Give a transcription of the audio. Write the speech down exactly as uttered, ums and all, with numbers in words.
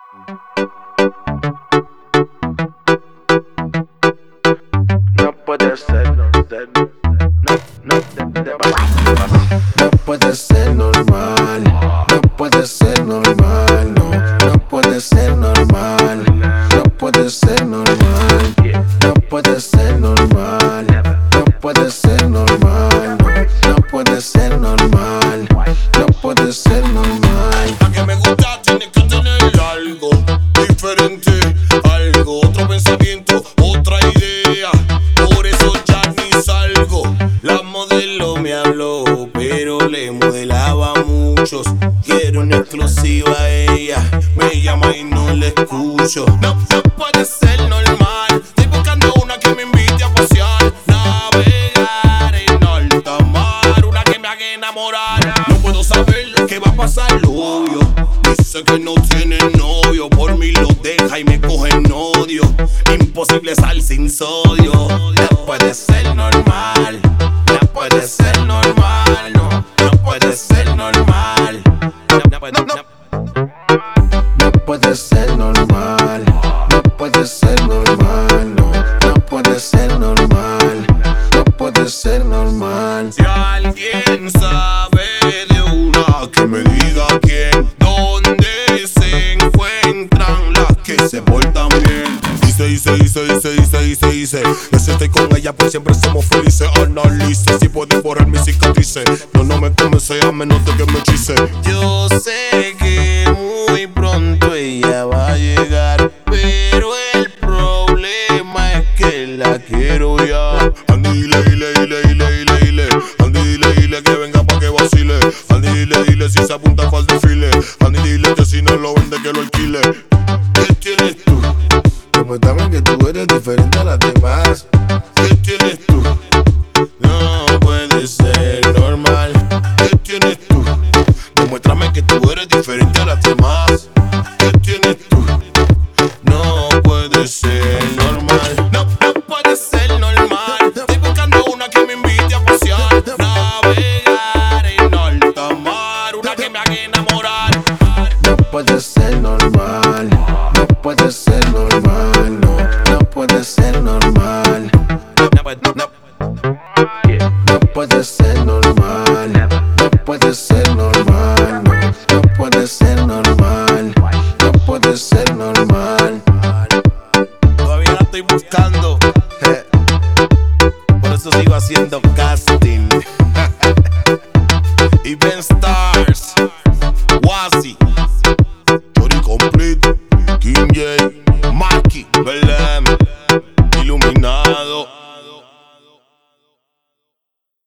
No puede ser, no ser, no, no, de, de, No puede ser normal, no puede ser normal, no, no puede ser normal, no puede ser normal, no puede ser normal, no puede ser normal, no puede ser normal, no puede ser normal. La que me gusta tiene que tener algo diferente, algo, otro pensamiento, otra idea. Por eso ya ni salgo. La modelo me habló, pero le modelaba a muchos. Quiero una exclusiva a ella, me llama y no le escucho. No, no puede ser normal. Estoy buscando una que me invite a pasear, navegar en alta mar, una que me haga enamorar. No puedo saber qué va a pasar, lo obvio. Dice que no tiene novio, por mí lo deja y me coge en odio. Imposible sal sin sodio. No puede ser normal, no puede ser normal, no, no puede ser normal. No, no, no, no. No puede ser normal, no puede ser normal, no, no puede ser normal, no puede ser normal. Si alguien sabe de una, que me diga quién, dónde se encuentran las que se portan bien. Dice, dice, dice, dice, dice, dice, dice que si estoy con ella pues siempre somos felices. Analice si puedes borrar mis cicatrices. No, no me convence a menos de que me hechice. Yo sé que muy pronto ella va a llegar, pero el problema es que la quiero ya. Andy, dile, dile, dile, dile, dile, dile. Andy, dile, dile que venga pa' que vacile. Andy, dile, dile si se apunta para el desfile. Andy, dile que si no lo vende que lo alquile. ¿Qué tienes tú? Demuéstrame que tú eres diferente a las demás. ¿Qué tienes tú? No puede ser normal. ¿Qué tienes tú? Demuéstrame que tú eres diferente a las demás. ¿Qué tienes tú? No puede ser normal. No, no puede ser normal. Estoy buscando una que me invite a pasear, navegar en alta mar, una que me haga enamorar. No puede ser normal, no puede ser normal, no, no puede ser normal, No, no, no. no puede ser normal, no puede ser normal, no, no puede ser normal, no puede ser normal. Todavía la estoy buscando. Por eso sigo haciendo casting. Y Ben Stars, Wazzy, Chori Complete, King J, Maki, Belém, Iluminado.